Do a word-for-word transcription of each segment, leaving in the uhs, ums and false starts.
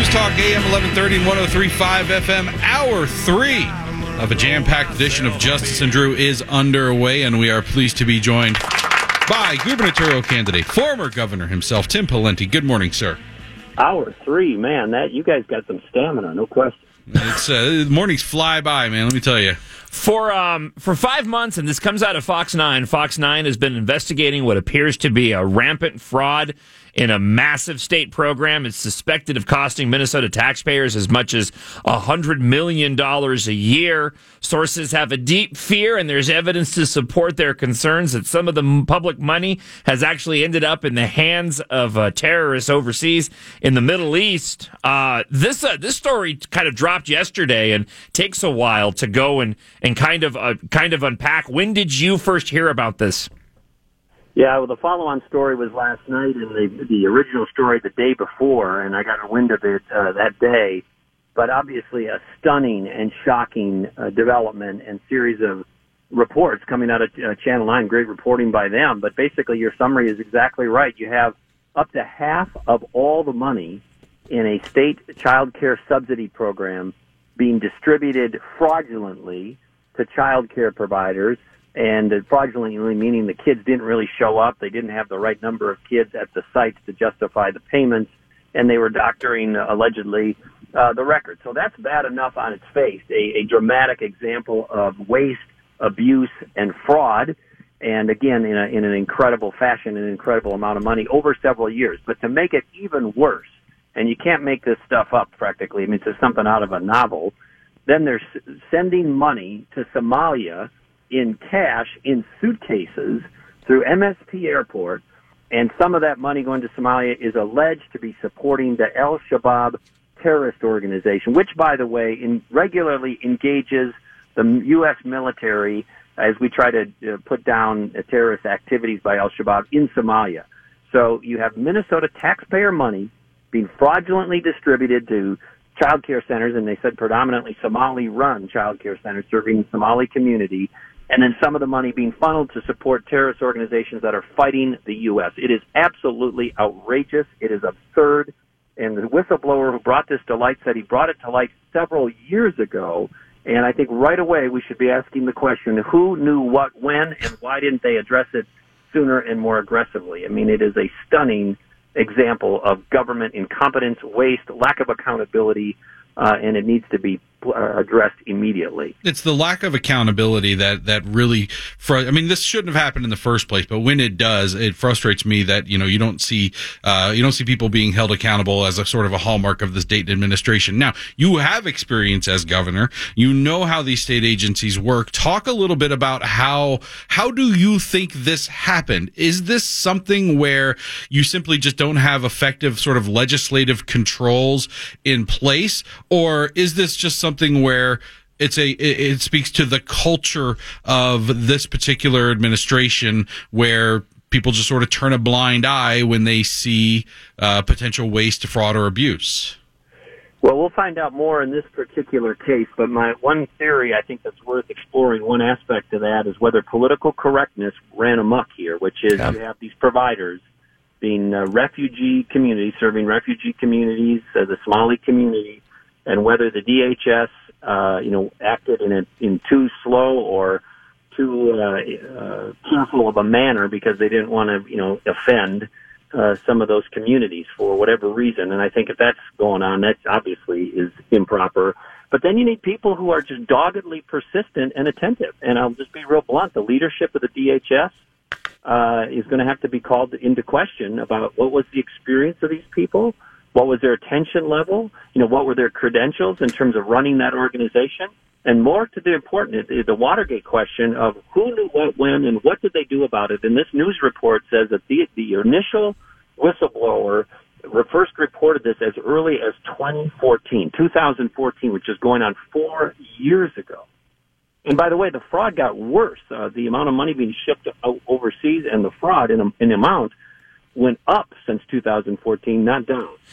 Talk, A M eleven thirty and one oh three point five F M. Hour three of a jam-packed edition of Justice and Drew is underway, and we are pleased to be joined by gubernatorial candidate, former governor himself, Tim Pawlenty. Good morning, sir. Hour three, man, that you guys got some stamina, no question. It's uh, mornings fly by, man, let me tell you. For um for five months, and this comes out of Fox nine, Fox nine has been investigating what appears to be a rampant fraud in a massive state program. It's suspected of costing Minnesota taxpayers as much as one hundred million dollars a year. Sources have a deep fear, and there's evidence to support their concerns that some of the public money has actually ended up in the hands of uh, terrorists overseas in the Middle East. Uh, this uh, this story kind of dropped yesterday and takes a while to go and, and kind of uh, kind of unpack. When did you first hear about this? Yeah, well, the follow-on story was last night, and the the original story the day before, and I got a wind of it uh, that day. But obviously a stunning and shocking uh, development and series of reports coming out of uh, Channel nine. Great reporting by them. But basically your summary is exactly right. You have up to half of all the money in a state child care subsidy program being distributed fraudulently to child care providers. And fraudulently meaning the kids didn't really show up. They didn't have the right number of kids at the sites to justify the payments, and they were doctoring, uh, allegedly, uh, the record. So that's bad enough on its face, a, a dramatic example of waste, abuse, and fraud, and again, in, a, in an incredible fashion, an incredible amount of money over several years. But to make it even worse, and you can't make this stuff up practically, I mean, it's something out of a novel, then they're sending money to Somalia in cash, in suitcases, through M S P Airport, and some of that money going to Somalia is alleged to be supporting the Al-Shabaab terrorist organization, which, by the way, in, regularly engages the U S military as we try to uh, put down uh, terrorist activities by Al-Shabaab in Somalia. So you have Minnesota taxpayer money being fraudulently distributed to child care centers, and they said predominantly Somali-run child care centers serving the Somali community, and then some of the money being funneled to support terrorist organizations that are fighting the U S. It is absolutely outrageous. It is absurd. And the whistleblower who brought this to light said he brought it to light several years ago. And I think right away we should be asking the question, who knew what when, and why didn't they address it sooner and more aggressively? I mean, it is a stunning example of government incompetence, waste, lack of accountability, uh, and it needs to be Uh, addressed immediately. It's the lack of accountability that that really fr- I mean, this shouldn't have happened in the first place, but when it does, it frustrates me that, you know, you don't see uh you don't see people being held accountable as a sort of a hallmark of the state administration. Now, you have experience as governor. You know how these state agencies work. Talk a little bit about how how do you think this happened? Is this something where you simply just don't have effective sort of legislative controls in place, or is this just something Something where it's a it, it speaks to the culture of this particular administration, where people just sort of turn a blind eye when they see uh, potential waste, fraud, or abuse? Well, we'll find out more in this particular case, but my one theory I think that's worth exploring, one aspect of that, is whether political correctness ran amok here, which is yeah. you have these providers being uh, refugee communities, serving refugee communities, uh, the Somali community, and whether the D H S, uh, you know, acted in a, in too slow or too uh, uh, careful of a manner because they didn't want to, you know, offend uh, some of those communities for whatever reason. And I think if that's going on, that obviously is improper. But then you need people who are just doggedly persistent and attentive. And I'll just be real blunt: the leadership of the D H S uh, is going to have to be called into question about what was the experience of these people. What was their attention level? You know, what were their credentials in terms of running that organization? And more to the important, the Watergate question of who knew what when and what did they do about it. And this news report says that the, the initial whistleblower first reported this as early as twenty fourteen, two thousand fourteen, which is going on four years ago. And by the way, the fraud got worse. Uh, the amount of money being shipped overseas and the fraud in, in amount went up since two thousand fourteen, not down.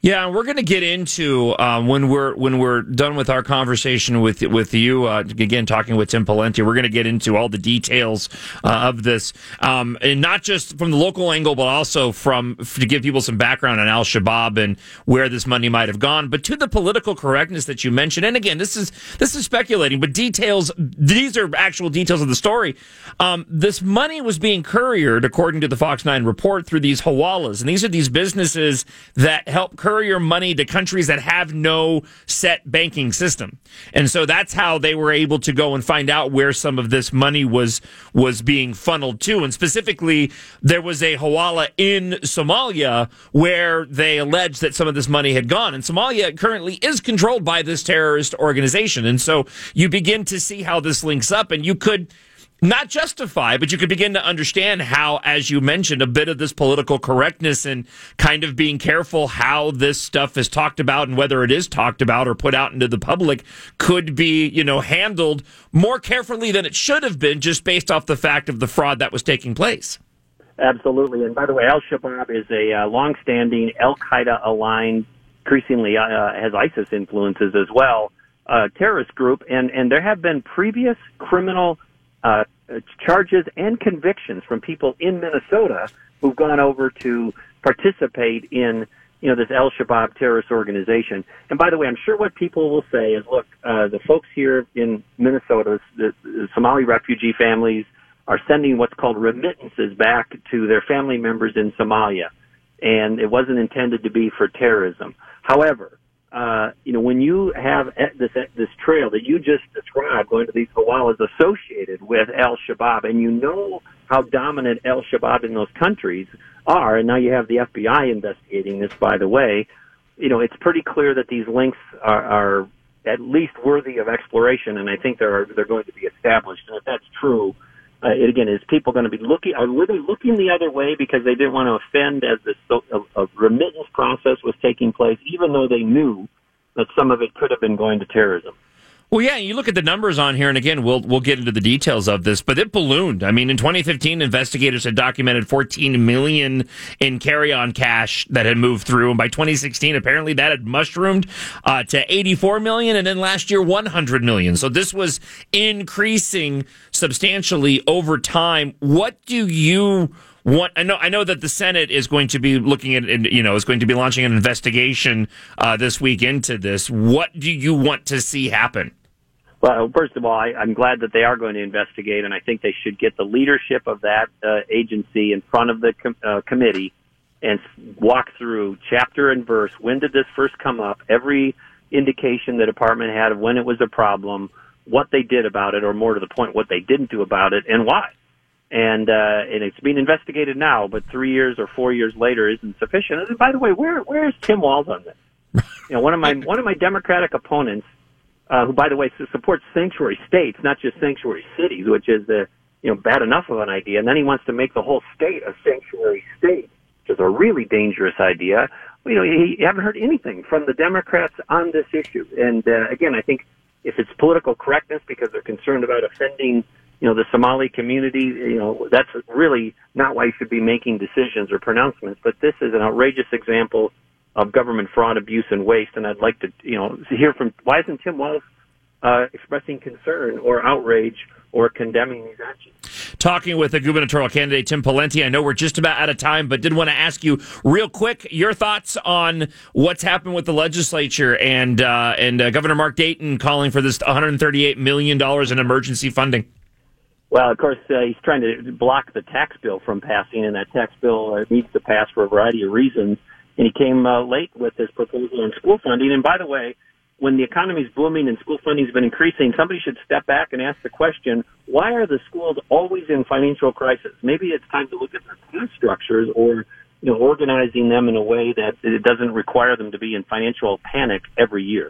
Yeah, we're going to get into um, when we're when we're done with our conversation with with you uh, again, talking with Tim Pawlenty. We're going to get into all the details uh, of this, um, and not just from the local angle, but also from to give people some background on Al Shabaab and where this money might have gone, but to the political correctness that you mentioned. And again, this is this is speculating, but details. These are actual details of the story. Um, this money was being couriered, according to the Fox nine report, through these hawalas, and these are these businesses that help courier money to countries that have no set banking system. And so that's how they were able to go and find out where some of this money was was being funneled to. And specifically, there was a hawala in Somalia where they alleged that some of this money had gone. And Somalia currently is controlled by this terrorist organization. And so you begin to see how this links up, and you could not justify, but you could begin to understand how, as you mentioned, a bit of this political correctness and kind of being careful how this stuff is talked about and whether it is talked about or put out into the public could be, you know, handled more carefully than it should have been, just based off the fact of the fraud that was taking place. Absolutely. And by the way, Al-Shabaab is a uh, long-standing Al-Qaeda-aligned, increasingly uh, has ISIS influences as well, uh, terrorist group. And, and there have been previous criminal Uh, charges and convictions from people in Minnesota who've gone over to participate in, you know, this Al-Shabaab terrorist organization. And by the way, I'm sure what people will say is, look, uh, the folks here in Minnesota, the, the Somali refugee families, are sending what's called remittances back to their family members in Somalia, and it wasn't intended to be for terrorism. However, Uh, you know, when you have this this trail that you just described going to these hawalas associated with Al-Shabaab, and you know how dominant Al-Shabaab in those countries are, and now you have the F B I investigating this, by the way, you know, it's pretty clear that these links are, are at least worthy of exploration, and I think they're they're going to be established. And if that's true, uh, it, again, is people going to be looking, are they looking the other way because they didn't want to offend as this so, a, a remittance process was taking place, even though they knew that some of it could have been going to terrorism? Well, yeah, you look at the numbers on here, and again, we'll we'll get into the details of this, but it ballooned. I mean, in twenty fifteen, investigators had documented fourteen million in carry-on cash that had moved through, and by twenty sixteen, apparently that had mushroomed uh, to eighty-four million, and then last year, one hundred million. So this was increasing substantially over time. What do you What, I know, I know that the Senate is going to be looking at, you know, is going to be launching an investigation uh, this week into this. What do you want to see happen? Well, first of all, I, I'm glad that they are going to investigate, and I think they should get the leadership of that uh, agency in front of the com- uh, committee and walk through chapter and verse. When did this first come up? Every indication the department had of when it was a problem, what they did about it, or more to the point, what they didn't do about it, and why. And uh, and it's being investigated now, but three years or four years later isn't sufficient. And by the way, where where is Tim Walz on this? You know, one of my one of my Democratic opponents, uh, who by the way supports sanctuary states, not just sanctuary cities, which is the you know bad enough of an idea, and then he wants to make the whole state a sanctuary state, which is a really dangerous idea. You know, he, you haven't heard anything from the Democrats on this issue. And uh, again, I think if it's political correctness because they're concerned about offending, you know, the Somali community, you know, that's really not why you should be making decisions or pronouncements. But this is an outrageous example of government fraud, abuse, and waste. And I'd like to, you know, hear from, why isn't Tim Walz uh, expressing concern or outrage or condemning these actions? Talking with the gubernatorial candidate, Tim Pawlenty. I know we're just about out of time, but did want to ask you real quick your thoughts on what's happened with the legislature and, uh, and uh, Governor Mark Dayton calling for this one hundred thirty-eight million dollars in emergency funding. Well, of course, uh, he's trying to block the tax bill from passing, and that tax bill uh, needs to pass for a variety of reasons. And he came uh, late with his proposal on school funding. And by the way, when the economy is booming and school funding has been increasing, somebody should step back and ask the question, why are the schools always in financial crisis? Maybe it's time to look at their cost structures or, you know, organizing them in a way that it doesn't require them to be in financial panic every year.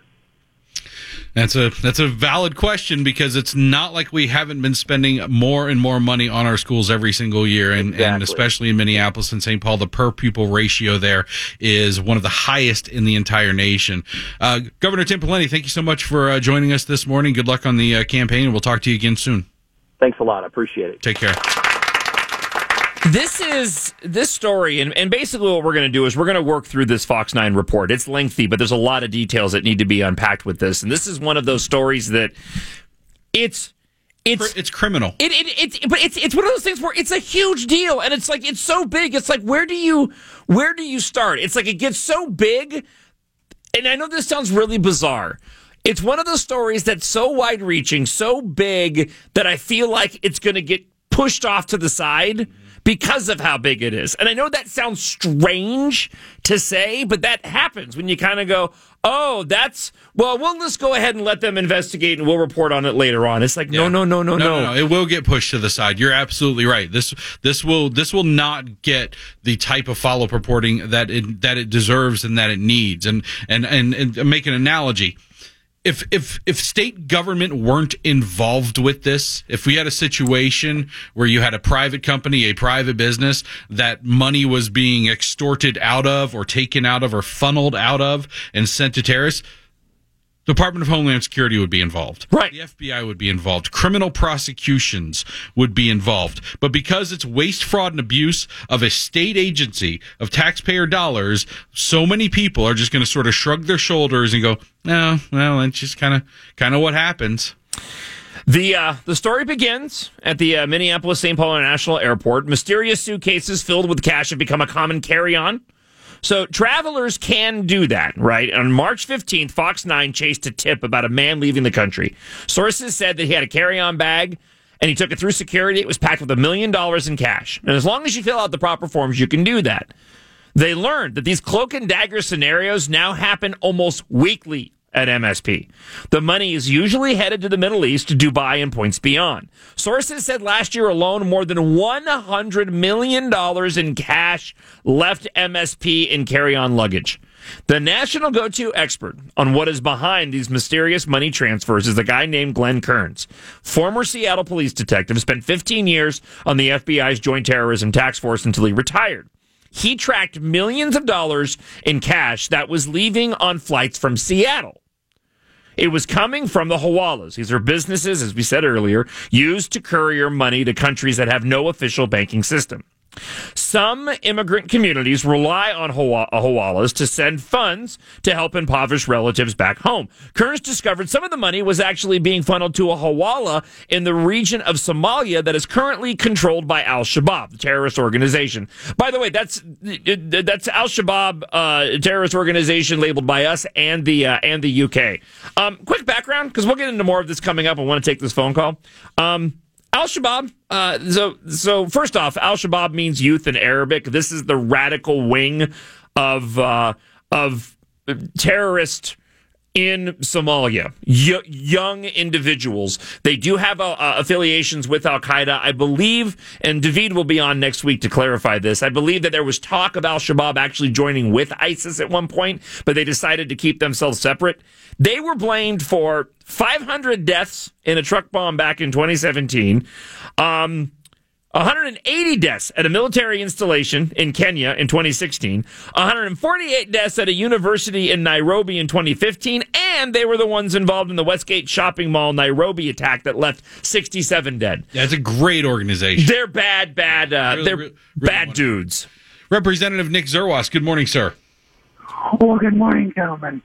That's a that's a valid question, because it's not like we haven't been spending more and more money on our schools every single year, and, exactly. and especially in Minneapolis and Saint Paul, the per pupil ratio there is one of the highest in the entire nation. Uh, Governor Tim Pawlenty, thank you so much for uh, joining us this morning. Good luck on the uh, campaign, and we'll talk to you again soon. Thanks a lot. I appreciate it. Take care. This is this story, and, and basically what we're going to do is we're going to work through this Fox nine report. It's lengthy, but there's a lot of details that need to be unpacked with this. And this is one of those stories that it's it's it's criminal. It, it it's but it's it's one of those things where it's a huge deal, and it's like it's so big. It's like where do you where do you start? It's like it gets so big, and I know this sounds really bizarre. It's one of those stories that's so wide-reaching, so big that I feel like it's going to get pushed off to the side because of how big it is. And I know that sounds strange to say, but that happens when you kind of go, oh, that's, well, we'll just go ahead and let them investigate and we'll report on it later on. It's like, yeah. no, no, no, no, no, no, no. It will get pushed to the side. You're absolutely right. This this will this will not get the type of follow-up reporting that it, that it deserves and that it needs. And, and, and, and make an analogy. If if if state government weren't involved with this, if we had a situation where you had a private company, a private business, that money was being extorted out of or taken out of or funneled out of and sent to terrorists, the Department of Homeland Security would be involved. Right. The F B I would be involved. Criminal prosecutions would be involved. But because it's waste, fraud, and abuse of a state agency of taxpayer dollars, so many people are just going to sort of shrug their shoulders and go, no, well, it's just kind of kind of what happens. The uh, the story begins at the uh, Minneapolis Saint Paul International Airport. Mysterious suitcases filled with cash have become a common carry-on. So travelers can do that, right? On March fifteenth, Fox nine chased a tip about a man leaving the country. Sources said that he had a carry-on bag, and he took it through security. It was packed with a million dollars in cash. And as long as you fill out the proper forms, you can do that. They learned that these cloak and dagger scenarios now happen almost weekly at M S P. The money is usually headed to the Middle East, to Dubai, and points beyond. Sources said last year alone, more than one hundred million dollars in cash left M S P in carry-on luggage. The national go-to expert on what is behind these mysterious money transfers is a guy named Glenn Kearns, former Seattle police detective, spent fifteen years on the F B I's Joint Terrorism Task Force until he retired. He tracked millions of dollars in cash that was leaving on flights from Seattle. It was coming from the Hawalas. These are businesses, as we said earlier, used to courier money to countries that have no official banking system. Some immigrant communities rely on Hawalas to send funds to help impoverished relatives back home. Kearns discovered some of the money was actually being funneled to a Hawala in the region of Somalia that is currently controlled by Al-Shabaab, the terrorist organization. By the way, that's that's Al-Shabaab, uh, terrorist organization labeled by us and the uh, and the U K. Um, quick background, because we'll get into more of this coming up. I want to take this phone call. Um, Al-Shabaab, uh, so, so first off, Al-Shabaab means youth in Arabic. This is the radical wing of, uh, of terrorist in Somalia. Y- young individuals. They do have uh, uh, affiliations with Al-Qaeda. I believe, and David will be on next week to clarify this, I believe that there was talk of Al-Shabaab actually joining with ISIS at one point, but they decided to keep themselves separate. They were blamed for five hundred deaths in a truck bomb back in twenty seventeen, um, one hundred eighty deaths at a military installation in Kenya in twenty sixteen, one hundred forty-eight deaths at a university in Nairobi in twenty fifteen, and they were the ones involved in the Westgate Shopping Mall Nairobi attack that left sixty-seven dead. That's a great organization. They're bad, bad, uh, really, they're really, really bad wonderful. dudes. Representative Nick Zerwas, good morning, sir. Well, good morning, gentlemen.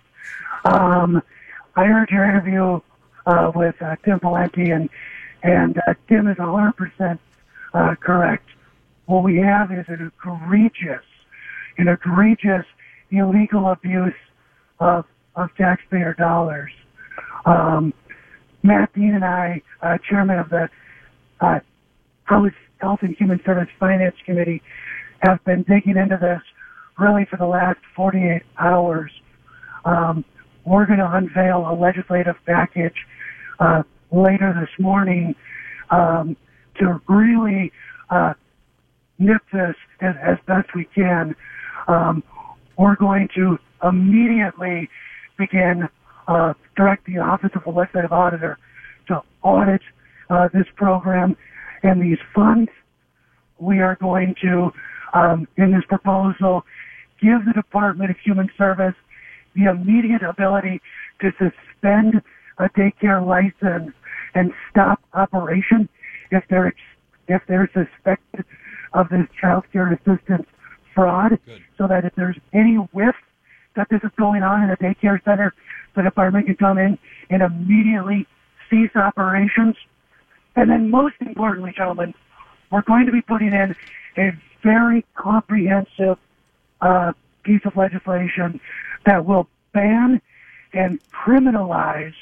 Um, I heard your interview uh, with uh, Tim Pawlenty, and and uh, Tim is one hundred percent uh, correct. What we have is an egregious, an egregious illegal abuse of of taxpayer dollars. Um, Matt Dean and I, uh, chairman of the uh, House Health and Human Service Finance Committee, have been digging into this really for the last forty-eight hours. Um, we're going to unveil a legislative package uh, later this morning um, to really uh, nip this as, as best we can. Um, we're going to immediately begin uh, direct the Office of the Legislative Auditor to audit uh, this program and these funds. We are going to, um, in this proposal, give the Department of Human Service the immediate ability to suspend a daycare license and stop operation if they're if they're suspected of this child care assistance fraud. Good. So that if there's any whiff that this is going on in a daycare center, the department can come in and immediately cease operations. And then most importantly, gentlemen, we're going to be putting in a very comprehensive uh, piece of legislation that will ban and criminalize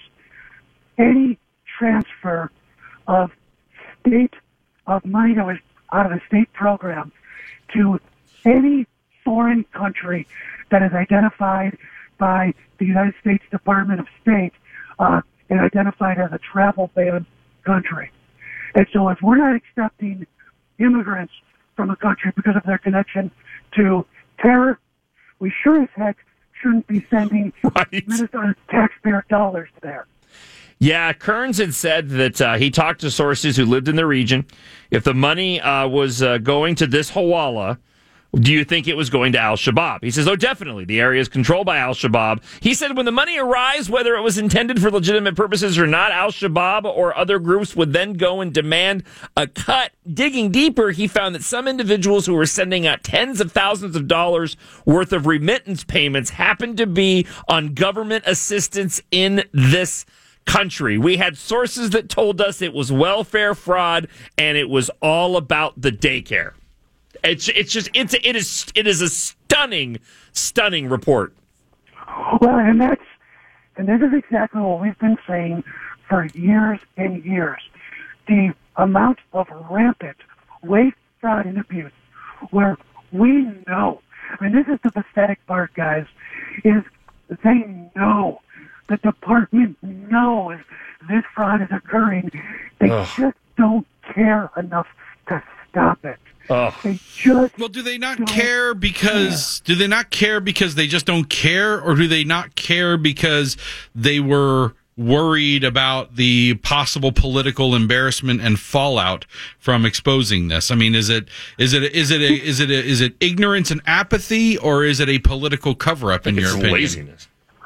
any transfer of state of money that was out of a state program to any foreign country that is identified by the United States Department of State uh, and identified as a travel ban country. And so if we're not accepting immigrants from a country because of their connection to terror, we sure as heck shouldn't be sending right. Minnesota taxpayer dollars there. Yeah, Kearns had said that uh, he talked to sources who lived in the region. If the money uh, was uh, going to this hawala, do you think it was going to al-Shabaab? He says, oh, definitely. The area is controlled by al-Shabaab. He said when the money arrives, whether it was intended for legitimate purposes or not, al-Shabaab or other groups would then go and demand a cut. Digging deeper, he found that some individuals who were sending out tens of thousands of dollars worth of remittance payments happened to be on government assistance in this country. We had sources that told us it was welfare fraud and it was all about the daycare. It's it's just it's it is it is a stunning stunning report. Well, and that's and this is exactly what we've been saying for years and years. The amount of rampant waste, fraud, and abuse, where we know. I mean, this is the pathetic part, guys. Is they know the department knows this fraud is occurring. They Ugh. just don't care enough to stop it. Oh. They just well, do they not care because care. do they not care because they just don't care, or do they not care because they were worried about the possible political embarrassment and fallout from exposing this? I mean, is it is it is it a, is it a, is it ignorance and apathy, or is it a political cover up in your opinion? Laziness.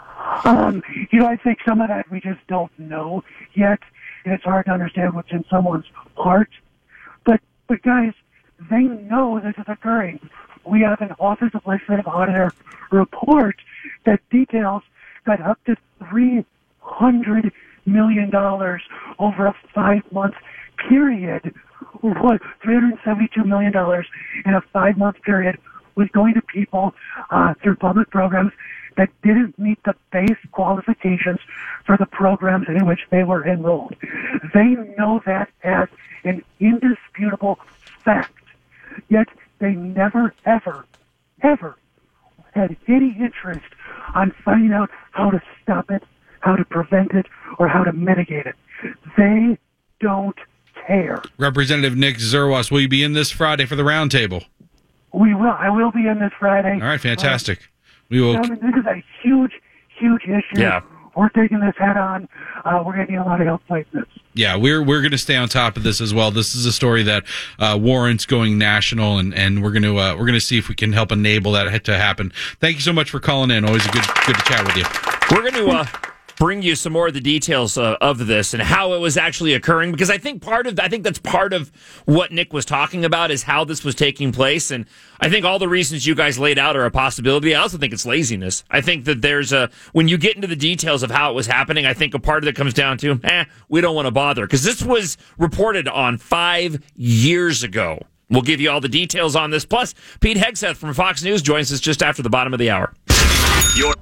Um, you know, I think some of that we just don't know yet, and it's hard to understand what's in someone's heart. But but guys, they know this is occurring. We have an Office of Legislative Auditor report that details that up to three hundred million dollars over a five-month period, what, three hundred seventy-two million dollars in a five-month period was going to people uh, through public programs that didn't meet the base qualifications for the programs in which they were enrolled. They know that as an indisputable fact. Yet they never, ever, ever had any interest on finding out how to stop it, how to prevent it, or how to mitigate it. They don't care. Representative Nick Zerwas, will you be in this Friday for the roundtable? We will. I will be in this Friday. All right, fantastic. Uh, we will. I mean, this is a huge, huge issue. Yeah. We're taking this head on. Uh, we're going to need a lot of help fighting this. Yeah, we're we're going to stay on top of this as well. This is a story that uh, warrants going national, and, and we're going to uh, we're going to see if we can help enable that to happen. Thank you so much for calling in. Always a good good to chat with you. We're going to uh, bring you some more of the details uh, of this and how it was actually occurring, because I think part of I think that's part of what Nick was talking about is how this was taking place, and I think all the reasons you guys laid out are a possibility. I also think it's laziness. I think that there's a when you get into the details of how it was happening, I think a part of it comes down to, eh, we don't want to bother, because this was reported on five years ago. We'll give you all the details on this. Plus, Pete Hegseth from Fox News joins us just after the bottom of the hour. Your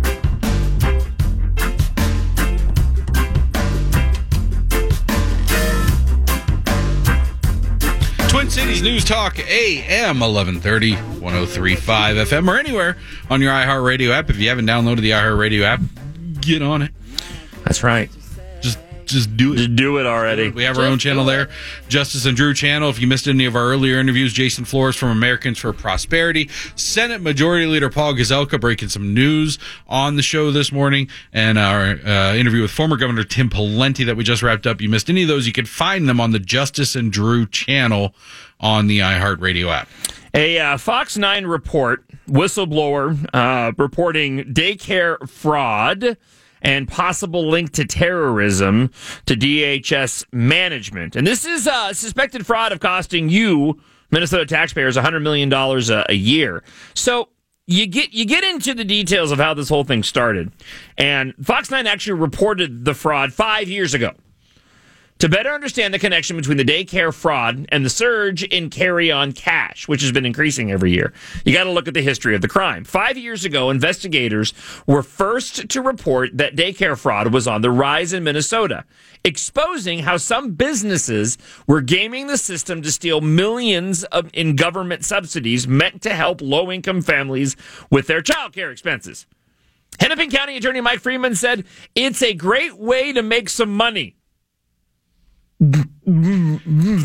Twin Cities News Talk, A M eleven thirty, one oh three point five F M, or anywhere on your iHeartRadio app. If you haven't downloaded the iHeartRadio app, get on it. That's right. Just just do it. Just do it already. We have our own channel there, Justice and Drew channel. If you missed any of our earlier interviews, Jason Flores from Americans for Prosperity, Senate Majority Leader Paul Gazelka breaking some news on the show this morning, and our uh, interview with former Governor Tim Pawlenty that we just wrapped up. You missed any of those, you can find them on the Justice and Drew channel on the iHeartRadio app. A uh, Fox nine report, whistleblower uh, reporting daycare fraud and possible link to terrorism to D H S management. And this is uh, suspected fraud of costing you Minnesota taxpayers one hundred million dollars a, a year. So you get you get into the details of how this whole thing started. And Fox nine actually reported the fraud five years ago. To better understand the connection between the daycare fraud and the surge in carry-on cash, which has been increasing every year, you got to look at the history of the crime. Five years ago, investigators were first to report that daycare fraud was on the rise in Minnesota, exposing how some businesses were gaming the system to steal millions of, in government subsidies meant to help low-income families with their child care expenses. Hennepin County Attorney Mike Freeman said, "It's a great way to make some money." In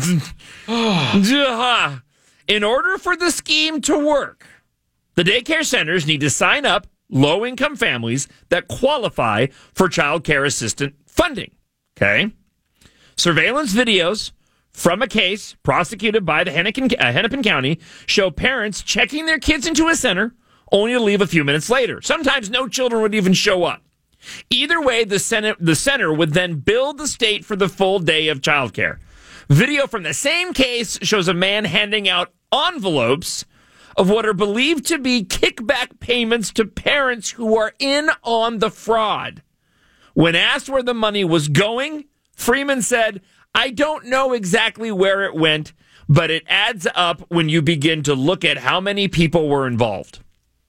order for the scheme to work, the daycare centers need to sign up low-income families that qualify for child care assistant funding. Okay? Surveillance videos from a case prosecuted by the Hennepin, uh, Hennepin County show parents checking their kids into a center only to leave a few minutes later. Sometimes no children would even show up. Either way, the center, the center would then bill the state for the full day of childcare. Video from the same case shows a man handing out envelopes of what are believed to be kickback payments to parents who are in on the fraud. When asked where the money was going, Freeman said, "I don't know exactly where it went, but it adds up when you begin to look at how many people were involved."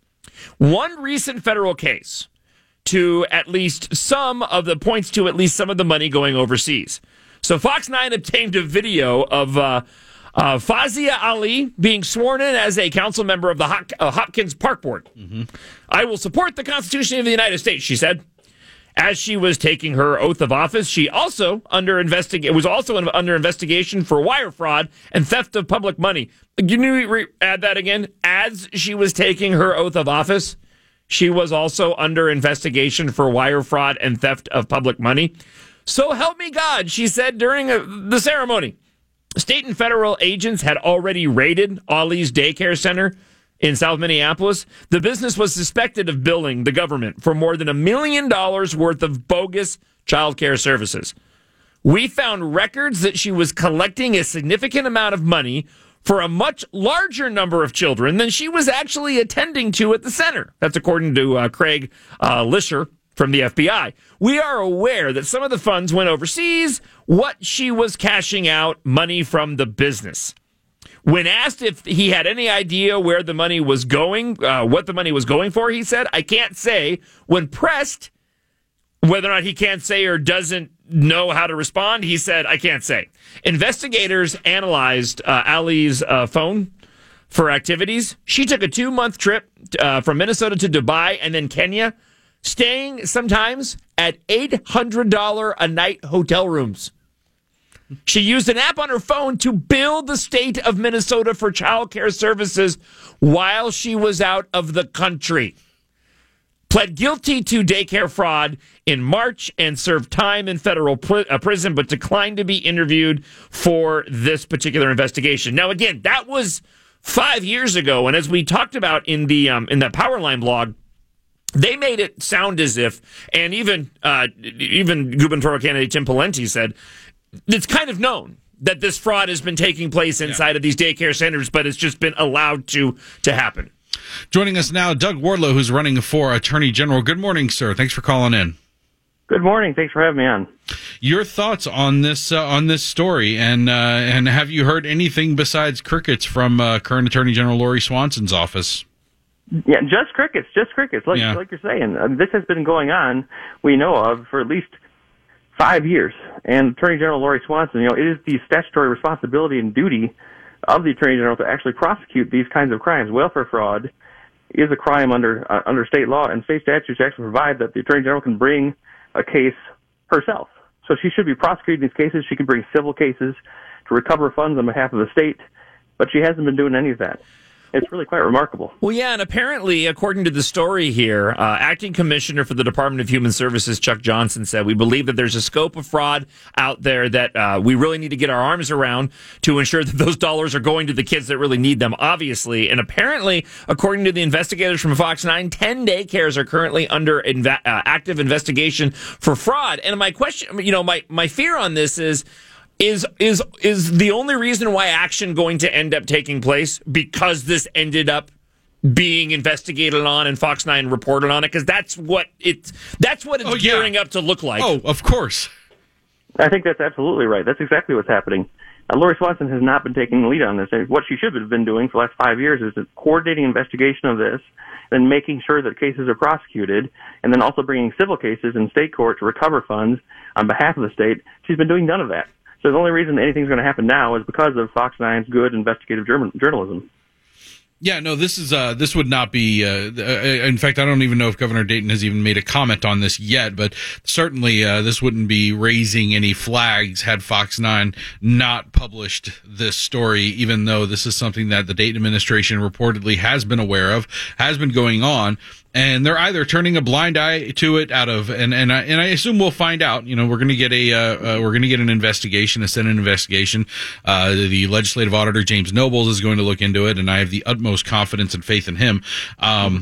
One recent federal case to at least some of the points to at least some of the money going overseas. So Fox nine obtained a video of uh, uh, Fazia Ali being sworn in as a council member of the Hop- uh, Hopkins Park Board. Mm-hmm. "I will support the Constitution of the United States," she said. As she was taking her oath of office, she also under investig- was also under investigation for wire fraud and theft of public money. Can you re- add that again? As she was taking her oath of office, she was also under investigation for wire fraud and theft of public money. "So help me God," she said during a, the ceremony. State and federal agents had already raided Ali's daycare center in South Minneapolis. The business was suspected of billing the government for more than a million dollars worth of bogus child care services. "We found records that she was collecting a significant amount of money for a much larger number of children than she was actually attending to at the center." That's according to uh, Craig uh, Lisher from the F B I. "We are aware that some of the funds went overseas, what she was cashing out money from the business." When asked if he had any idea where the money was going, uh, what the money was going for, he said, "I can't say." When pressed whether or not he can't say or doesn't know how to respond, he said, "I can't say." Investigators analyzed uh, Ali's uh, phone for activities. She took a two-month trip uh, from Minnesota to Dubai and then Kenya, staying sometimes at eight hundred dollars a night hotel rooms. She used an app on her phone to bill the state of Minnesota for child care services while she was out of the country. Pled guilty to daycare fraud in March and served time in federal pr- uh, prison, but declined to be interviewed for this particular investigation. Now, again, that was five years ago, and as we talked about in the um, in that Powerline blog, they made it sound as if, and even uh, even gubernatorial candidate Tim Pawlenty said, it's kind of known that this fraud has been taking place inside yeah. of these daycare centers, but it's just been allowed to to happen. Joining us now, Doug Wardlow, who's running for Attorney General. Good morning, sir. Thanks for calling in. Good morning. Thanks for having me on. Your thoughts on this uh, on this story, and uh, and have you heard anything besides crickets from uh, current Attorney General Lori Swanson's office? Yeah, just crickets, just crickets. Like yeah. like you're saying, uh, this has been going on. We know of for at least five years. And Attorney General Lori Swanson, you know, it is the statutory responsibility and duty of the Attorney General to actually prosecute these kinds of crimes. Welfare fraud is a crime under uh, under state law, and state statutes actually provide that the Attorney General can bring a case herself. So she should be prosecuting these cases. She can bring civil cases to recover funds on behalf of the state, but she hasn't been doing any of that. It's really quite remarkable. Well, yeah, and apparently, according to the story here, uh, Acting Commissioner for the Department of Human Services, Chuck Johnson, said, "We believe that there's a scope of fraud out there that uh, we really need to get our arms around to ensure that those dollars are going to the kids that really need them, obviously." And apparently, according to the investigators from Fox nine, ten daycares are currently under inv- uh, active investigation for fraud. And my question, you know, my, my fear on this is, Is is is the only reason why action going to end up taking place because this ended up being investigated on and Fox nine reported on it? Because that's what it's that's what it's oh, yeah. gearing up to look like. Oh, of course. I think that's absolutely right. That's exactly what's happening. Uh, Lori Swanson has not been taking the lead on this. What she should have been doing for the last five years is coordinating investigation of this, then making sure that cases are prosecuted, and then also bringing civil cases in state court to recover funds on behalf of the state. She's been doing none of that. So the only reason anything's going to happen now is because of Fox nine's good investigative journalism. Yeah, no, this is uh, this would not be. Uh, in fact, I don't even know if Governor Dayton has even made a comment on this yet. But certainly, uh, this wouldn't be raising any flags had Fox nine not published this story. Even though this is something that the Dayton administration reportedly has been aware of, has been going on. And they're either turning a blind eye to it out of, and and I, and I assume we'll find out. You know, we're going to get a uh, uh, we're going to get an investigation, a Senate investigation. Uh, the legislative auditor James Nobles is going to look into it, and I have the utmost confidence and faith in him. Um,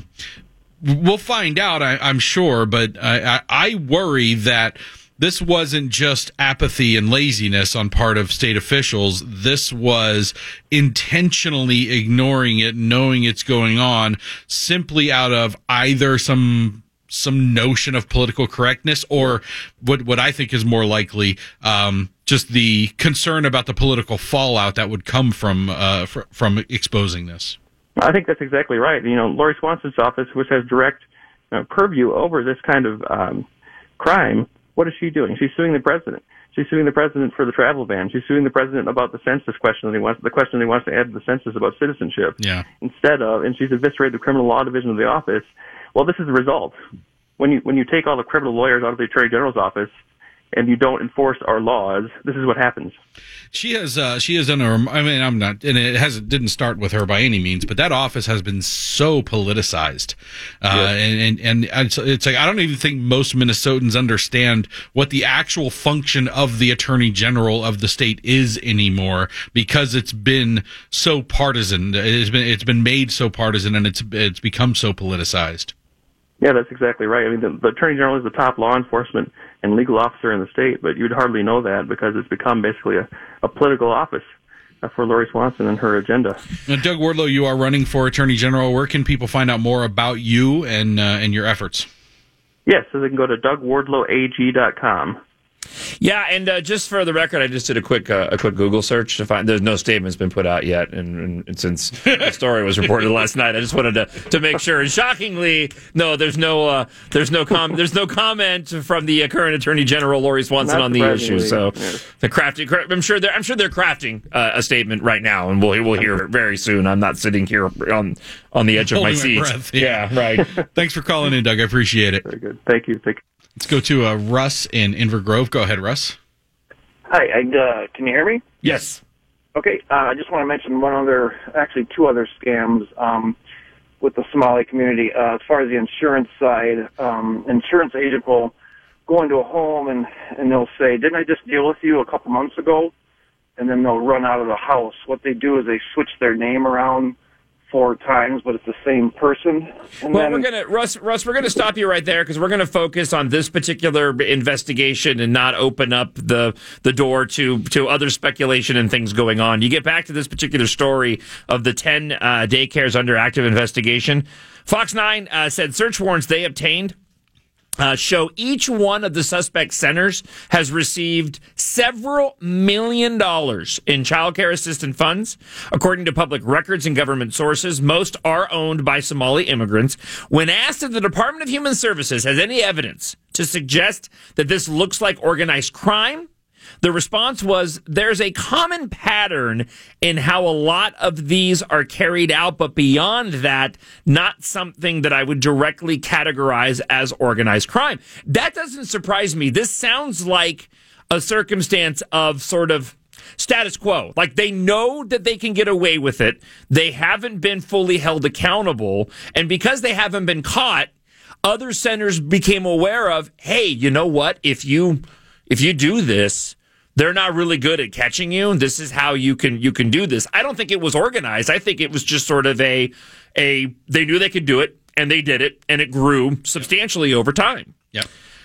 we'll find out, I, I'm sure, but I, I, I worry that this wasn't just apathy and laziness on part of state officials. This was intentionally ignoring it, knowing it's going on, simply out of either some some notion of political correctness or what what I think is more likely, um, just the concern about the political fallout that would come from uh, fr- from exposing this. I think that's exactly right. You know, Lori Swanson's office, which has direct you know, purview over this kind of um, crime, what is she doing? She's suing the president. She's suing the president for the travel ban. She's suing the president about the census question that he wants, the question that he wants to add to the census about citizenship. Yeah. Instead of, and she's eviscerated the criminal law division of the office. Well, this is the result. When you when you take all the criminal lawyers out of the Attorney General's office and you don't enforce our laws, this is what happens. She has, uh, she has done a, I mean, I'm not, and it hasn't, didn't start with her by any means, but that office has been so politicized. Uh, yeah. and, and, and it's, it's like, I don't even think most Minnesotans understand what the actual function of the Attorney General of the state is anymore because it's been so partisan. It's been, it's been made so partisan and it's, it's become so politicized. Yeah, that's exactly right. I mean, the, the Attorney General is the top law enforcement and legal officer in the state, but you'd hardly know that because it's become basically a, a political office for Lori Swanson and her agenda. Now, Doug Wardlow, you are running for Attorney General. Where can people find out more about you and uh, and your efforts? Yes, so they can go to doug wardlow a g dot com. Yeah, and uh, just for the record, I just did a quick uh, a quick Google search to find there's no statement's been put out yet, and, and since the story was reported last night, I just wanted to, to make sure. And shockingly, no, there's no uh, there's no com- there's no comment from the uh, current Attorney General Lori Swanson Not on the issue. So yes. the crafting, I'm sure they're I'm sure they're crafting uh, a statement right now, and we'll we'll hear it very soon. I'm not sitting here on on the edge of my seat. My breath, yeah. yeah, right. Thanks for calling in, Doug. I appreciate it. Very good. Thank you. Thank you. Let's go to uh, Russ in Inver Grove. Go ahead, Russ. Hi, I, uh, can you hear me? Yes. Okay, uh, I just want to mention one other, actually two other scams um, with the Somali community. Uh, as far as the insurance side, um, insurance agent will go into a home and, and they'll say, didn't I just deal with you a couple months ago? And then they'll run out of the house. What they do is they switch their name around four times, but it's the same person. And well, then, we're gonna Russ. Russ, we're gonna stop you right there because we're gonna focus on this particular investigation and not open up the the door to to other speculation and things going on. You get back to this particular story of the ten uh, daycares under active investigation. Fox nine uh, said search warrants they obtained Uh, show each one of the suspect centers has received several million dollars in child care assistance funds. According to public records and government sources, most are owned by Somali immigrants. When asked if the Department of Human Services has any evidence to suggest that this looks like organized crime, the response was there's a common pattern in how a lot of these are carried out, but beyond that, not something that I would directly categorize as organized crime. That doesn't surprise me. This sounds like a circumstance of sort of status quo. Like they know that they can get away with it. They haven't been fully held accountable. And because they haven't been caught, other centers became aware of, hey, you know what? If you if you do this, they're not really good at catching you. This is how you can you can do this. I don't think it was organized. I think it was just sort of a a they knew they could do it and they did it and it grew substantially over time. Yep.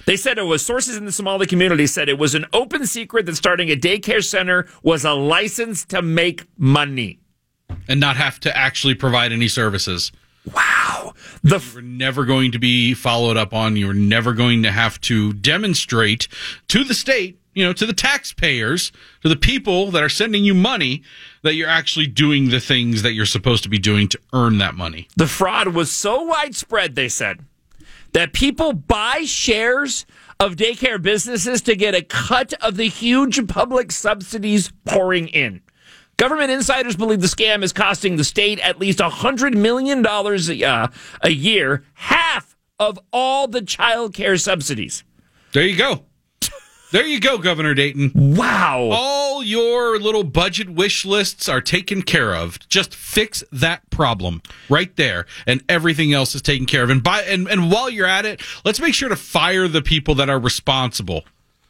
They said it was sources in the Somali community said it was an open secret that starting a daycare center was a license to make money and not have to actually provide any services. Wow. The f- you were never going to be followed up on. You were never going to have to demonstrate to the state, you know, to the taxpayers, to the people that are sending you money, that you're actually doing the things that you're supposed to be doing to earn that money. The fraud was so widespread, they said, that people buy shares of daycare businesses to get a cut of the huge public subsidies pouring in. Government insiders believe the scam is costing the state at least one hundred million dollars a, uh, a year, half of all the child care subsidies. There you go. There you go, Governor Dayton. Wow. All your little budget wish lists are taken care of. Just fix that problem right there, and everything else is taken care of. And by and, and while you're at it, let's make sure to fire the people that are responsible.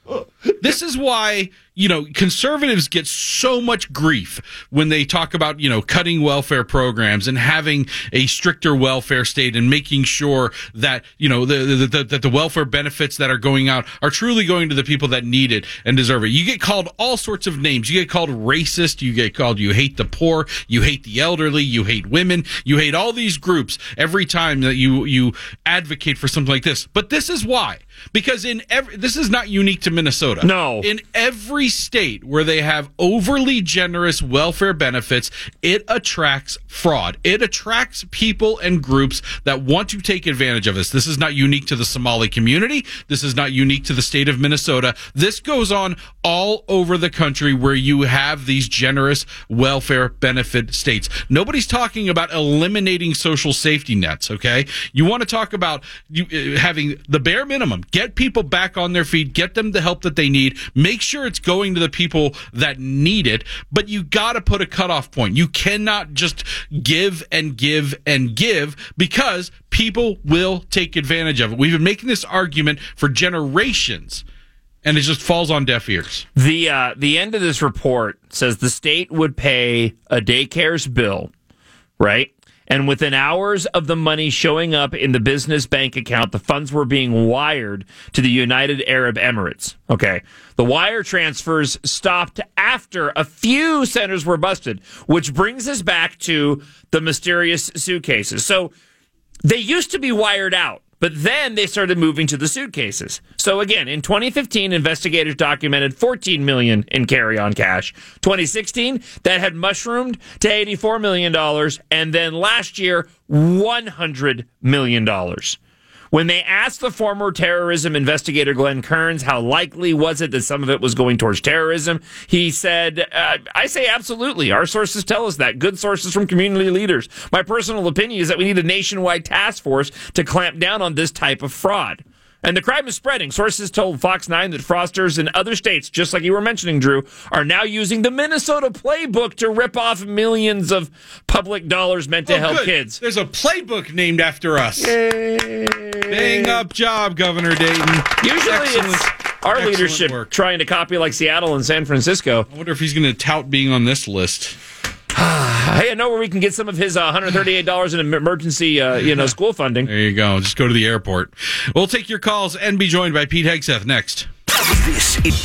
This is why, you know, conservatives get so much grief when they talk about, you know, cutting welfare programs and having a stricter welfare state and making sure that, you know, the, the, the, that the welfare benefits that are going out are truly going to the people that need it and deserve it. You get called all sorts of names. You get called racist. You get called, you hate the poor. You hate the elderly. You hate women. You hate all these groups every time that you, you advocate for something like this. But this is why. Because in every, this is not unique to Minnesota. No. In every state where they have overly generous welfare benefits, it attracts fraud. It attracts people and groups that want to take advantage of this. This is not unique to the Somali community. This is not unique to the state of Minnesota. This goes on all over the country where you have these generous welfare benefit states. Nobody's talking about eliminating social safety nets, okay? You want to talk about you, uh, having the bare minimum. Get people back on their feet. Get them the help that they need. Make sure it's going to the people that need it. But you got to put a cutoff point. You cannot just give and give and give because people will take advantage of it. We've been making this argument for generations, and it just falls on deaf ears. The uh, the end of this report says the state would pay a daycare's bill, right? And within hours of the money showing up in the business bank account, the funds were being wired to the United Arab Emirates. Okay. The wire transfers stopped after a few centers were busted, which brings us back to the mysterious suitcases. So they used to be wired out, but then they started moving to the suitcases. So again, in twenty fifteen, investigators documented fourteen million dollars in carry-on cash. twenty sixteen, that had mushroomed to eighty-four million dollars, and then last year, one hundred million dollars. When they asked the former terrorism investigator Glenn Kearns how likely was it that some of it was going towards terrorism, he said, uh, I say absolutely. Our sources tell us that. Good sources from community leaders. My personal opinion is that we need a nationwide task force to clamp down on this type of fraud. And the crime is spreading. Sources told Fox nine that fraudsters in other states, just like you were mentioning, Drew, are now using the Minnesota playbook to rip off millions of public dollars meant to oh, help good. kids. There's a playbook named after us. Yay. Bang up job, Governor Dayton. Usually excellent, it's our excellent leadership work. Trying to copy like Seattle and San Francisco. I wonder if he's going to tout being on this list. Hey, I know where we can get some of his uh, one hundred thirty-eight dollars in emergency, uh, you know, school funding. There you go. Just go to the airport. We'll take your calls and be joined by Pete Hegseth next. This is...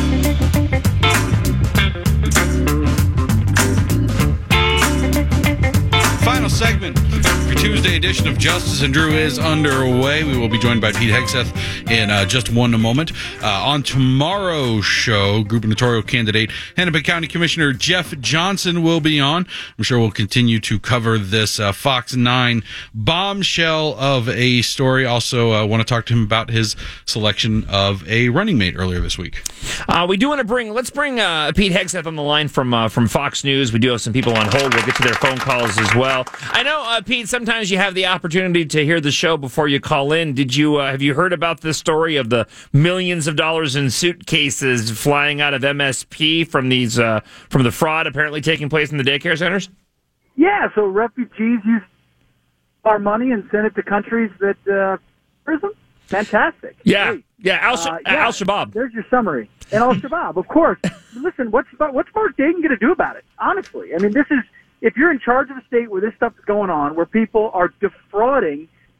Final segment for Tuesday edition of Justice and Drew is underway. We will be joined by Pete Hegseth in uh, just one moment. Uh, on tomorrow's show, gubernatorial candidate Hennepin County Commissioner Jeff Johnson will be on. I'm sure we'll continue to cover this uh, Fox nine bombshell of a story. Also, uh, want to talk to him about his selection of a running mate earlier this week. Uh, we do want to bring, let's bring uh, Pete Hegseth on the line from uh, from Fox News. We do have some people on hold. We'll get to their phone calls as well. I know, uh, Pete, sometimes you have the opportunity to hear the show before you call in. Did you uh, have you heard about this story of the millions of dollars in suitcases flying out of M S P from these uh, from the fraud apparently taking place in the daycare centers? Yeah, so refugees use our money and send it to countries that uh, prison. Fantastic. Yeah, Great. yeah, Al Uh, yeah, Al Shabaab. There's your summary. And Al Shabaab, of course. Listen, what's what's Mark Dayton going to do about it? Honestly, I mean, this is if you're in charge of a state where this stuff is going on, where people are defrauding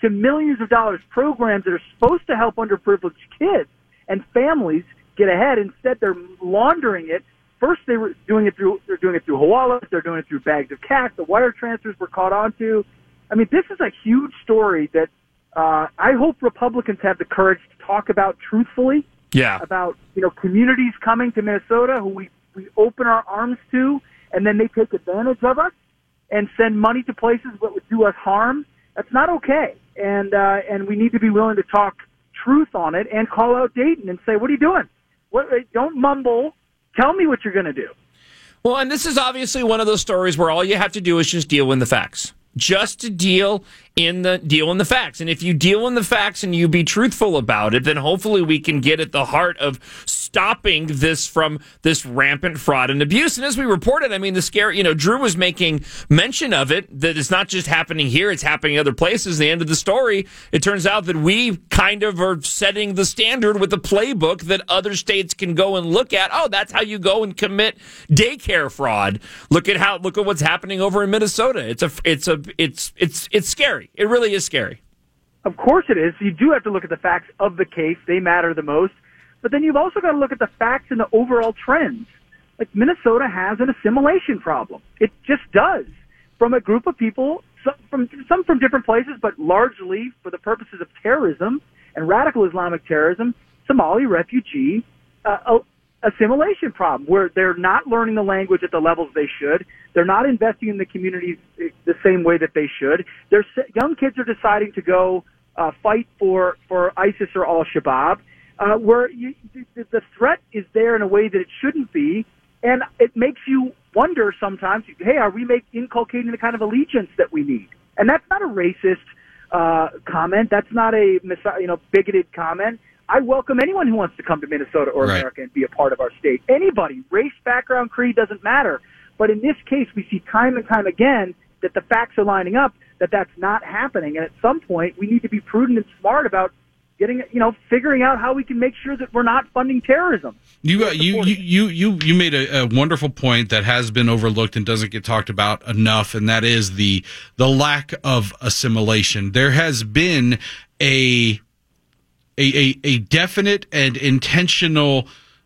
to millions of dollars, programs that are supposed to help underprivileged kids and families get ahead. Instead, they're laundering it. First, they were doing it through they're doing it through Hawala. They're doing it through bags of cash. The wire transfers were caught onto. I mean, this is a huge story that uh, I hope Republicans have the courage to talk about truthfully. Yeah. About, you know, communities coming to Minnesota who we, we open our arms to, and then they take advantage of us and send money to places that would do us harm. That's not okay. And uh, and we need to be willing to talk truth on it and call out Dayton and say, what are you doing? What, don't mumble. Tell me what you're going to do. Well, and this is obviously one of those stories where all you have to do is just deal in the facts. Just to deal in the deal in the facts. And if you deal in the facts and you be truthful about it, then hopefully we can get at the heart of stopping this from this rampant fraud and abuse. And as we reported, I mean, the scare, you know, Drew was making mention of it, that it's not just happening here, it's happening other places. The end of the story, it turns out that we kind of are setting the standard with a playbook that other states can go and look at. Oh, that's how you go and commit daycare fraud. Look at how, look at what's happening over in Minnesota. It's a, it's a, it's, it's, it's scary. It really is scary. Of course it is. You do have to look at the facts of the case. They matter the most. But then you've also got to look at the facts and the overall trends. Like, Minnesota has an assimilation problem. It just does. From a group of people, some from, some from different places, but largely for the purposes of terrorism and radical Islamic terrorism, Somali refugee uh, assimilation problem, where they're not learning the language at the levels they should. They're not investing in the communities the same way that they should. Their young kids are deciding to go uh, fight for, for ISIS or Al-Shabaab, uh, where you, the threat is there in a way that it shouldn't be, and it makes you wonder sometimes, hey, are we make, inculcating the kind of allegiance that we need? And that's not a racist uh, comment. That's not a you know bigoted comment. I welcome anyone who wants to come to Minnesota or right. America and be a part of our state. Anybody, race, background, creed, doesn't matter. But in this case, we see time and time again that the facts are lining up, that that's not happening. And at some point, we need to be prudent and smart about getting, you know, figuring out how we can make sure that we're not funding terrorism. You, uh, you, you, you, you, you made a, a wonderful point that has been overlooked and doesn't get talked about enough, and that is the the lack of assimilation. There has been a A, a, a definite and intentional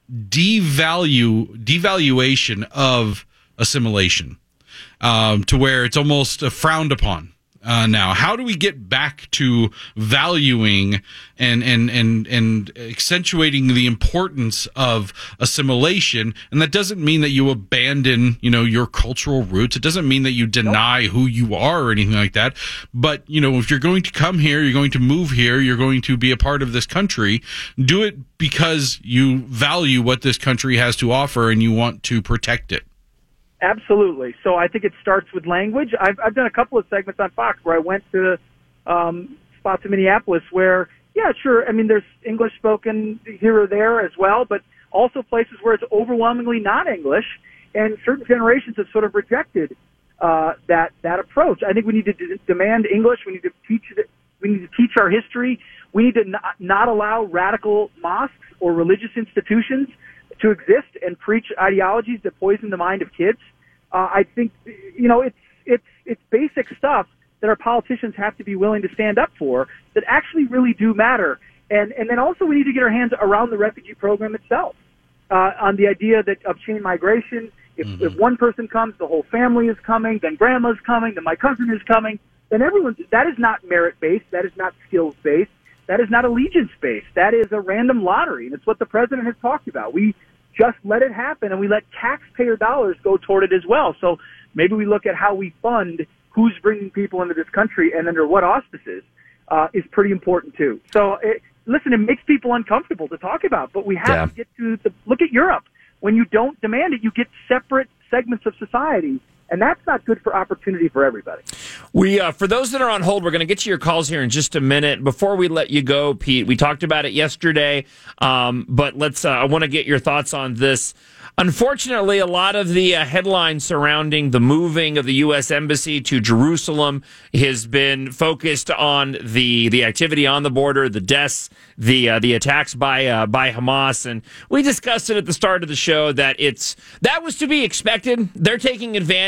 devalue devaluation of assimilation, um, to where it's almost uh, frowned upon uh, now. How do we get back to valuing and and and and accentuating the importance of assimilation? And that doesn't mean that you abandon, you know, your cultural roots. It doesn't mean that you deny nope. who you are or anything like that. But, you know, if you're going to come here, you're going to move here, you're going to be a part of this country, do it because you value what this country has to offer and you want to protect it. Absolutely. So I think it starts with language. I've, I've done a couple of segments on Fox where I went to um, spots in Minneapolis where, yeah, sure, I mean, there's English spoken here or there as well, but also places where it's overwhelmingly not English, and certain generations have sort of rejected uh, that that approach. I think we need to d- demand English. We need to teach it. We need to teach our history. We need to not, not allow radical mosques or religious institutions to exist and preach ideologies that poison the mind of kids. Uh, I think, you know, it's it's it's basic stuff that our politicians have to be willing to stand up for that actually really do matter. And and then also we need to get our hands around the refugee program itself, uh, on the idea that of chain migration. If, mm-hmm. if one person comes, the whole family is coming, then grandma's coming, then my cousin is coming, then everyone's, that is not merit-based, that is not skills-based, that is not allegiance-based, that is a random lottery, and it's what the president has talked about. We just let it happen, and we let taxpayer dollars go toward it as well. So maybe we look at how we fund who's bringing people into this country and under what auspices uh, is pretty important too. So it, listen, it makes people uncomfortable to talk about, but we have yeah. to get to the, look at Europe. When you don't demand it, you get separate segments of society, and that's not good for opportunity for everybody. We, uh, for those that are on hold, we're going to get to your calls here in just a minute. Before we let you go, Pete, we talked about it yesterday, um, but let's. Uh, I want to get your thoughts on this. Unfortunately, a lot of the uh, headlines surrounding the moving of the U S Embassy to Jerusalem has been focused on the the activity on the border, the deaths, the uh, the attacks by uh, by Hamas, and we discussed it at the start of the show that it's that was to be expected. They're taking advantage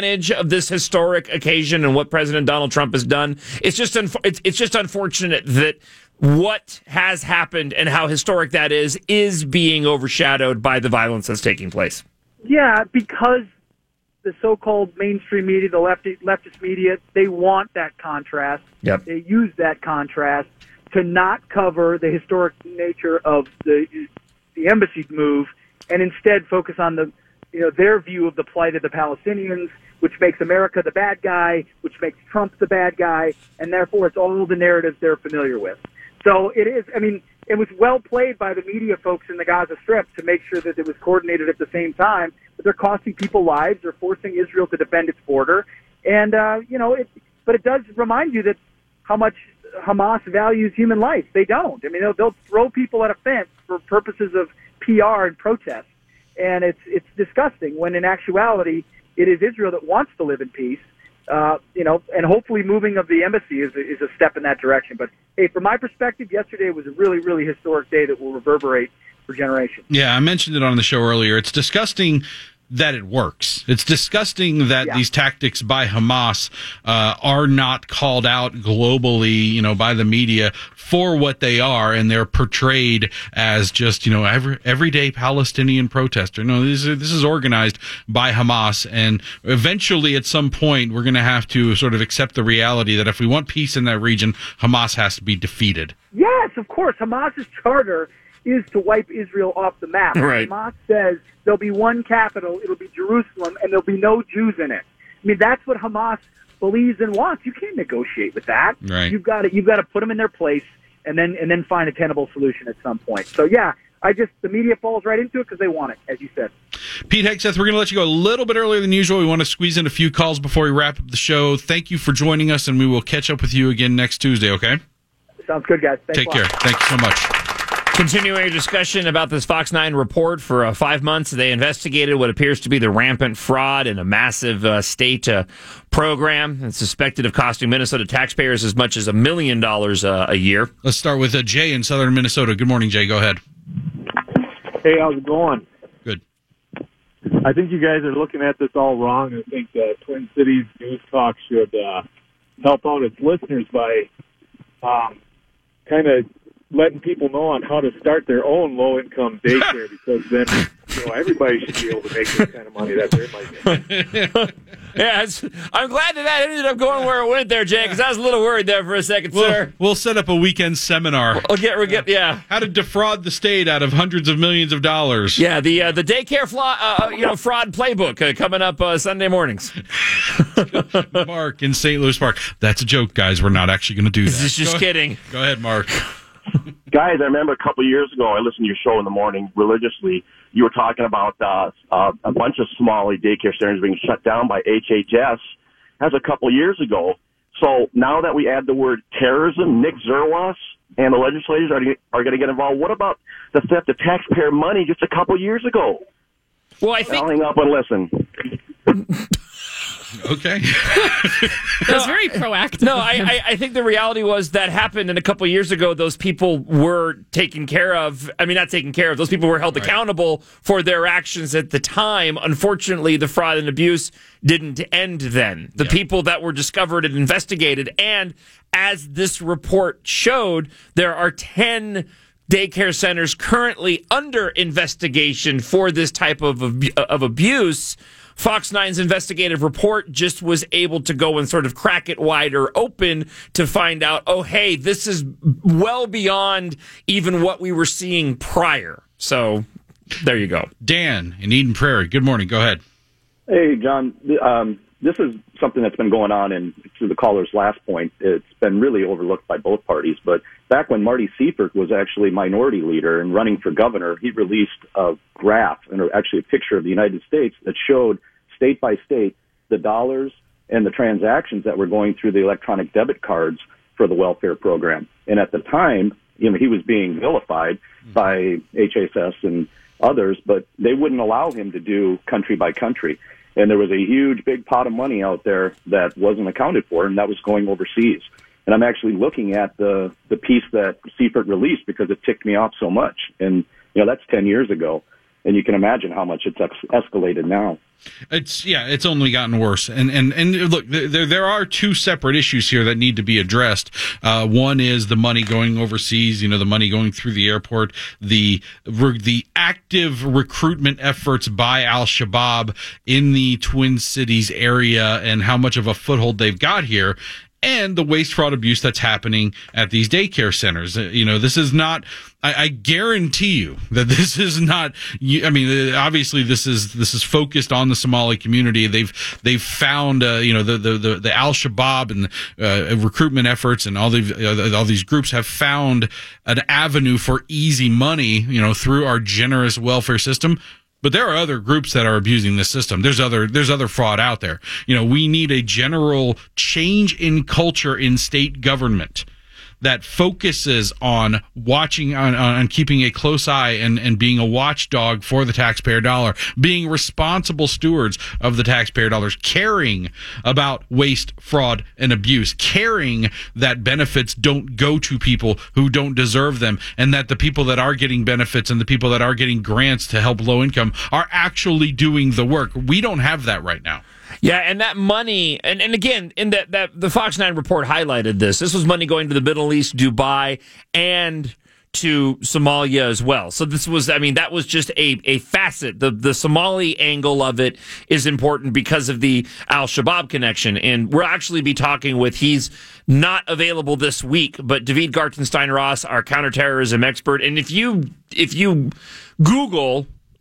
advantage of this historic occasion and what President Donald Trump has done. It's just un- it's, it's just unfortunate that what has happened and how historic that is is being overshadowed by the violence that's taking place. Yeah, because the so-called mainstream media, the lefty, leftist media, they want that contrast. Yep. They use that contrast to not cover the historic nature of the the embassy move, and instead focus on the you know their view of the plight of the Palestinians, which makes America the bad guy, which makes Trump the bad guy, and therefore it's all the narratives they're familiar with. So it is. I mean, it was well played by the media folks in the Gaza Strip to make sure that it was coordinated at the same time, but they're costing people lives. They're forcing Israel to defend its border. And, uh, you know, it, but it does remind you that how much Hamas values human life. They don't. I mean, they'll, they'll throw people at a fence for purposes of P R and protest. And it's, it's disgusting when in actuality, it is Israel that wants to live in peace. Uh, you know, and hopefully moving of the embassy is, is a step in that direction. But, hey, from my perspective, yesterday was a really, really historic day that will reverberate for generations. Yeah, I mentioned it on the show earlier. It's disgusting that it works. It's disgusting that Yeah. these tactics by Hamas uh, are not called out globally, you know, by the media for what they are, and they're portrayed as just, you know, every, everyday Palestinian protester. No, this is, this is organized by Hamas, and eventually at some point we're going to have to sort of accept the reality that if we want peace in that region, Hamas has to be defeated. Yes, of course. Hamas's charter is to wipe Israel off the map. Right. Hamas says there'll be one capital, it'll be Jerusalem, and there'll be no Jews in it. I mean, that's what Hamas believes and wants. You can't negotiate with that. Right. You've got to you've got to put them in their place and then and then find a tenable solution at some point. So yeah, I just the media falls right into it because they want it, as you said. Pete Hegseth, we're going to let you go a little bit earlier than usual. We want to squeeze in a few calls before we wrap up the show. Thank you for joining us, and we will catch up with you again next Tuesday, okay? Sounds good, guys. Thanks Take a lot. care. Thank you so much. Continuing a discussion about this Fox nine report for uh, five months, they investigated what appears to be the rampant fraud in a massive uh, state uh, program and suspected of costing Minnesota taxpayers as much as a million dollars uh, a year. Let's start with uh, Jay in southern Minnesota. Good morning, Jay. Go ahead. Hey, how's it going? Good. I think you guys are looking at this all wrong. I think uh, Twin Cities News Talk should uh, help out its listeners by um, kind of letting people know on how to start their own low-income daycare, because then you know everybody should be able to make the kind of money that they're making. Yeah, it's, I'm glad that that ended up going where it went there, Jay, because I was a little worried there for a second, We'll, sir. we'll set up a weekend seminar. We'll get, we'll get, yeah. How to defraud the state out of hundreds of millions of dollars. Yeah, the uh, the daycare fla- uh, you know fraud playbook uh, coming up uh, Sunday mornings. Mark in Saint Louis Park. That's a joke, guys. We're not actually going to do that. Just, just go, kidding. Go ahead, Mark. Guys, I remember a couple of years ago, I listened to your show in the morning religiously. You were talking about uh, uh, a bunch of Somali daycare centers being shut down by H H S. That's a couple of years ago. So now that we add the word terrorism, Nick Zerwas and the legislators are, are going to get involved. What about the theft of taxpayer money just a couple of years ago? Well, I think I'll hang up and listen. Okay. That's very proactive. No, I, I, I think the reality was that happened, and a couple of years ago, those people were taken care of. I mean, not taken care of. Those people were held Right. accountable for their actions at the time. Unfortunately, the fraud and abuse didn't end then. The Yeah. people that were discovered and investigated, and as this report showed, there are ten daycare centers currently under investigation for this type of ab- of abuse. Fox nine's investigative report just was able to go and sort of crack it wider open to find out, oh, hey, this is well beyond even what we were seeing prior. So there you go. Dan in Eden Prairie. Good morning. Go ahead. Hey, John. Um, this is something that's been going on, and to the caller's last point, it's been really overlooked by both parties. But back when Marty Seifert was actually minority leader and running for governor, he released a graph, and actually a picture of the United States that showed state by state the dollars and the transactions that were going through the electronic debit cards for the welfare program. And at the time, you know, he was being vilified by H H S and others, but they wouldn't allow him to do country by country. And there was a huge, big pot of money out there that wasn't accounted for, and that was going overseas. And I'm actually looking at the, the piece that Seifert released because it ticked me off so much. And, you know, that's ten years ago. And you can imagine how much it's ex- escalated now. It's yeah, it's only gotten worse. And and and look, there there are two separate issues here that need to be addressed. Uh, one is the money going overseas, you know, the money going through the airport, the the active recruitment efforts by Al-Shabaab in the Twin Cities area and how much of a foothold they've got here. And the waste, fraud, abuse that's happening at these daycare centers. You know, this is not, I, I guarantee you that this is not, I mean, obviously this is, this is focused on the Somali community. They've, they've found, uh, you know, the, the, the, the Al-Shabaab and, uh, recruitment efforts and all the, uh, all these groups have found an avenue for easy money, you know, through our generous welfare system. But there are other groups that are abusing this system. There's other, there's other fraud out there. You know, we need a general change in culture in state government that focuses on watching, on, on keeping a close eye and, and being a watchdog for the taxpayer dollar, being responsible stewards of the taxpayer dollars, caring about waste, fraud, and abuse, caring that benefits don't go to people who don't deserve them, and that the people that are getting benefits and the people that are getting grants to help low income are actually doing the work. We don't have that right now. Yeah, and that money, and, and again, in that, that the Fox nine report highlighted this. This was money going to the Middle East, Dubai, and to Somalia as well. So this was, I mean, that was just a, a facet. The the Somali angle of it is important because of the Al-Shabaab connection. And we'll actually be talking with, he's not available this week, but David Gartenstein Ross, our counterterrorism expert. And if you if you Google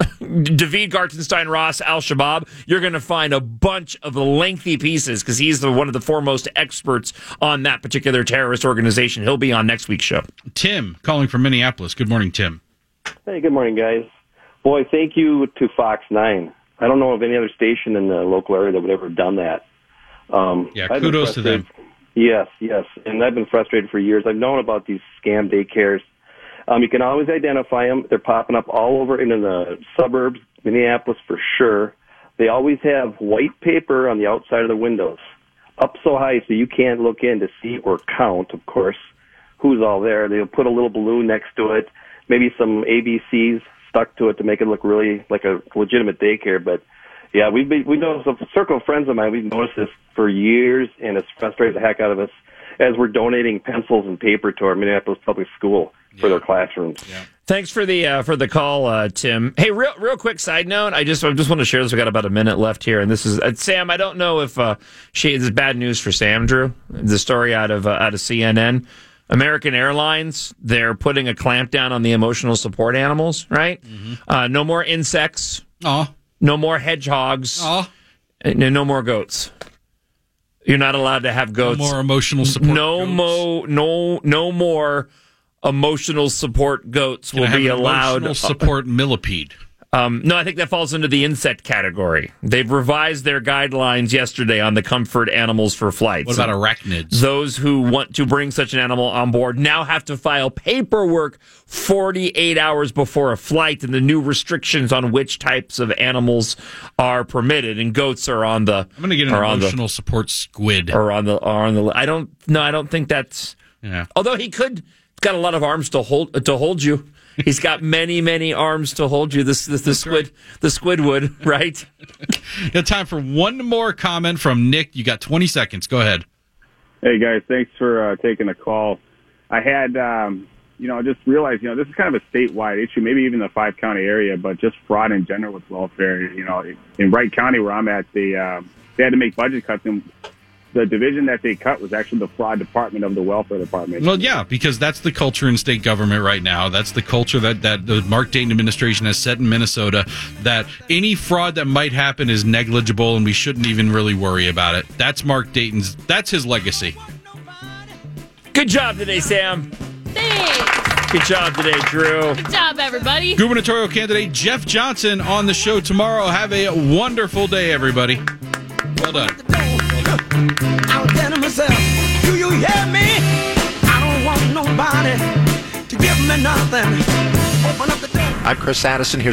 David Gartenstein Ross, Al-Shabaab, you're going to find a bunch of lengthy pieces because he's the, one of the foremost experts on that particular terrorist organization. He'll be on next week's show. Tim, calling from Minneapolis. Good morning, Tim. Hey, good morning, guys. Boy, thank you to Fox nine. I don't know of any other station in the local area that would ever have done that. Um, yeah, kudos to them. Yes, yes. And I've been frustrated for years. I've known about these scam daycares. Um, you can always identify them. They're popping up all over in the suburbs, Minneapolis for sure. They always have white paper on the outside of the windows, up so high so you can't look in to see or count, of course, who's all there. They'll put a little balloon next to it, maybe some A B Cs stuck to it to make it look really like a legitimate daycare. But, yeah, we've been, we know, a circle of friends of mine, we've noticed this for years, and it's frustrated the heck out of us as we're donating pencils and paper to our Minneapolis public school for their classrooms. Yeah. Thanks for the uh, for the call, uh, Tim. Hey, real real quick side note. I just I just want to share this. We got about a minute left here, and this is uh, Sam. I don't know if uh, she this is bad news for Sam. Drew, the story out of uh, out of C N N. American Airlines, they're putting a clamp down on the emotional support animals. Right? Mm-hmm. Uh, no more insects. Oh. No more hedgehogs. Oh. And no more goats. You're not allowed to have goats. No more emotional support. No goats. mo no no more. Emotional support goats Can will I have be allowed. Emotional support millipede. Um, no, I think that falls into the insect category. They've revised their guidelines yesterday on the comfort animals for flights. What about arachnids? Those who want to bring such an animal on board now have to file paperwork forty-eight hours before a flight, and the new restrictions on which types of animals are permitted. And goats are on the. I'm going to get an emotional the, support squid. Or on the. Or on the. I don't. No, I don't think that's. Yeah. Although he could. Got a lot of arms to hold to hold you. He's got many, many arms to hold you. This, this the squid, right. the Squidward, right? Got time for one more comment from Nick. You got twenty seconds. Go ahead. Hey guys, thanks for uh, taking the call. I had, um, you know, just realized, you know, this is kind of a statewide issue, maybe even the five county area, but just fraud in general with welfare. You know, in Wright County where I'm at, they um, they had to make budget cuts, and the division that they cut was actually the fraud department of the welfare department. Well, yeah, because that's the culture in state government right now. That's the culture that, that the Mark Dayton administration has set in Minnesota, that any fraud that might happen is negligible and we shouldn't even really worry about it. That's Mark Dayton's, that's his legacy. Good job today, Sam. Thanks. Good job today, Drew. Good job, everybody. Gubernatorial candidate Jeff Johnson on the show tomorrow. Have a wonderful day, everybody. Well done. I was telling myself, do you hear me? I don't want nobody to give me nothing. Open up the door. I'm Chris Addison. Here's